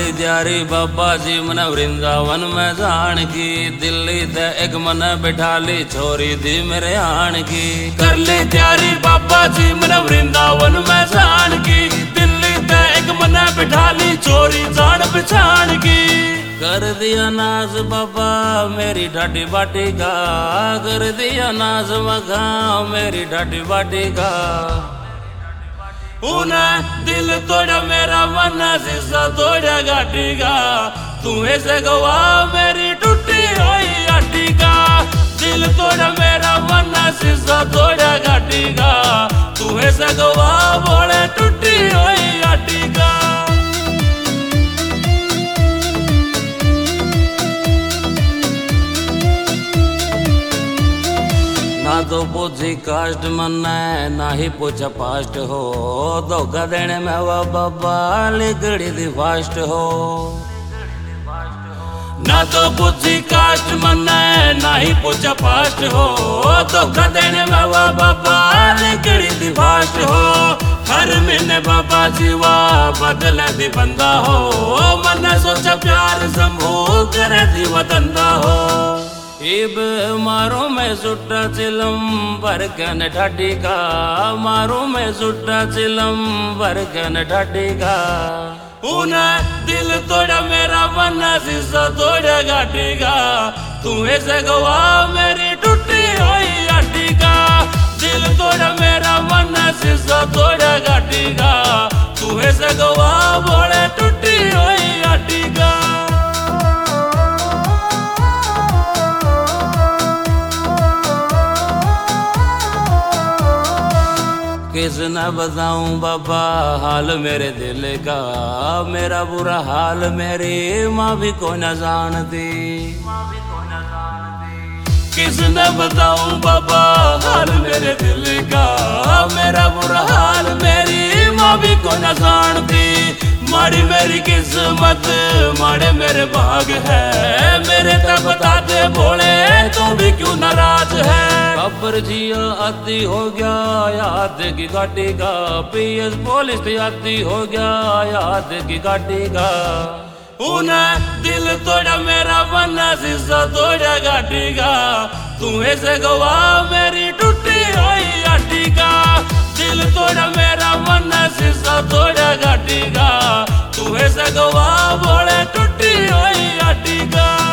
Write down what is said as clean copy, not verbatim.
ली त्यारी बाबा जी मन वृंदावन में जान की। दिल्ली ते एक मन बिठा ली छोरी थी मेरे आन की। कर ली त्यारी बाबा जी मन वृंदावन में जान की। दिल्ली ते एक मन बिठा ली छोरी जान पहचान की। कर दिया नाज बाबा मेरी ढाडी बाटी का। कर दिया नाज मखा मेरी ढाडी बाटी का। उन्हें दिल तोड़ा मेरा मन शीशा तोड़ा घाटी का। तू ऐसे गवा मेरी टूटी हुई हड्डी का। दिल तोड़ा मेरा मन शीशा तोड़ा घाटी का। तू ऐसे गवा बोले टूटी हुई हड्डी का। ना तो पूछी कास्ट मन ना ही पूछा पास्ट हो। धोखा देने में वो बाबा लिगड़ी थी फास्ट हो। ना तो पूछी कास्ट मन ना ही पूछा पास्ट हो। धोखा देने में वो बाबा लिगड़ी थी फास्ट हो। हर महीने बाबा जीवा बदले दी बंदा हो। मन सोचा प्यार संभू करे दी वतंदा हो। इब मारो मैं सुट्टा चिलम बरकन ढाडी का। मारो मैं सुट्टा चिलम बरकन ढाडी का। उन्हें दिल तोड़ा मेरा मन शीशा तोड़ा घाटी का। तू ऐसे गवा मेरी टूटी हुई हड्डी का। दिल तोड़ा मेरा मन शीशा तोड़ा घाटी का। तू ऐसे गवा बोले टूटी हुई हड्डी का। किसने बताऊं बाबा हाल मेरे दिल का। मेरा बुरा हाल मेरी माँ भी को न जानती। किसने बताऊं बाबा हाल मेरे दिल का। मेरा बुरा हाल मेरी माँ भी को न जानती। माड़ी मेरी किस्मत माड़े मेरे भाग है। मेरे तब बताते बोले तो भी क्यों नाराज है। खबर जिया आती हो गया याद की घाटी का। पीएस पुलिस भी आती हो गया याद की घाटी का। उन्हें दिल तोड़ा मेरा मन शीशा तोड़ा घाटी का। तू ऐसे गवा मेरी टूटी हुई हड्डी का। दिल तोड़ा मेरा मन शीशा तोड़ा घाटी का। तू ऐसे गवा बोले टूटी हुई हड्डी का।